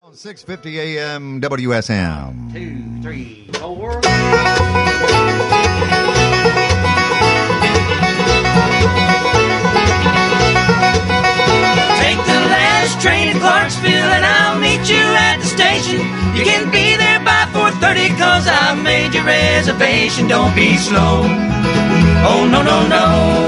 6:50 a.m. WSM. 2, 3, 4. Take the last train to Clarksville and I'll meet you at the station. You can be there by 4:30 cause I made your reservation. Don't be slow. Oh, no, no, no.